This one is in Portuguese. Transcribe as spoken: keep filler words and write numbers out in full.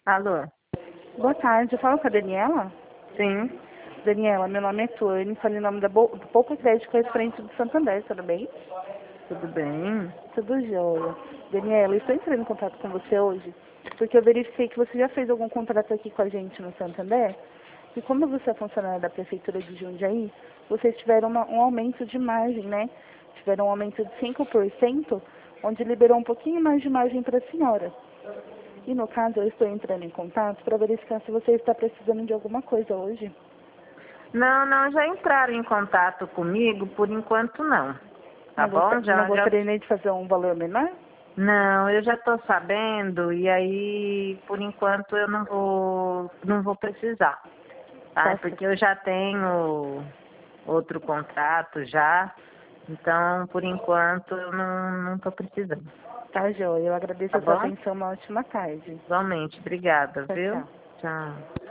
Alô? Boa tarde, eu falo com a Daniela? Sim. Daniela, meu nome é Tuane, falo em nome da Bo do Poupa Crédito Referente do Santander, tudo bem? Tudo bem? Tudo jóia. Daniela, eu estou entrando em contato com você hoje porque eu verifiquei que você já fez algum contrato aqui com a gente no Santander e como você é funcionária da Prefeitura de Jundiaí, vocês tiveram uma, um aumento de margem, né? Tiveram um aumento de cinco por cento, onde liberou um pouquinho mais de margem para a senhora. E no caso, eu estou entrando em contato para verificar se você está precisando de alguma coisa hoje. Não, não, já entraram em contato comigo, por enquanto não. Tá Não, bom? gosta- não Já, já... gostaria nem de fazer um valor menor? Não, eu já estou sabendo e aí, por enquanto, eu não vou, não vou precisar. Tá? Tá, Porque eu já tenho outro contrato já, então, por enquanto, eu não estou precisando. tá, joia. Eu agradeço Tá a sua bom? atenção. Uma ótima tarde. Igualmente, obrigada, Tchau, viu? tchau. Tchau.